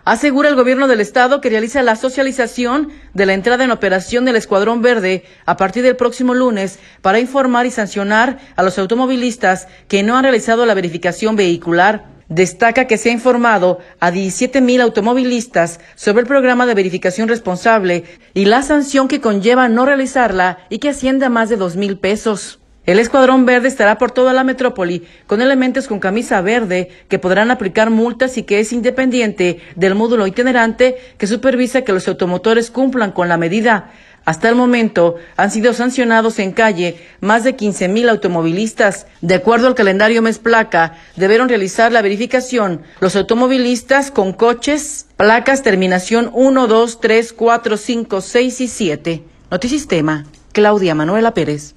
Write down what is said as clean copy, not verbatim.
Asegura el gobierno del estado que realiza la socialización de la entrada en operación del Escuadrón Verde a partir del próximo lunes para informar y sancionar a los automovilistas que no han realizado la verificación vehicular. Destaca que se ha informado a 17,000 automovilistas sobre el programa de verificación responsable y la sanción que conlleva no realizarla y que asciende a más de 2,000 pesos. El Escuadrón Verde estará por toda la metrópoli con elementos con camisa verde que podrán aplicar multas y que es independiente del módulo itinerante que supervisa que los automotores cumplan con la medida. Hasta el momento han sido sancionados en calle más de 15,000 automovilistas. De acuerdo al calendario mes placa, debieron realizar la verificación los automovilistas con coches, placas terminación 1, 2, 3, 4, 5, 6 y 7. Notisistema, Claudia Manuela Pérez.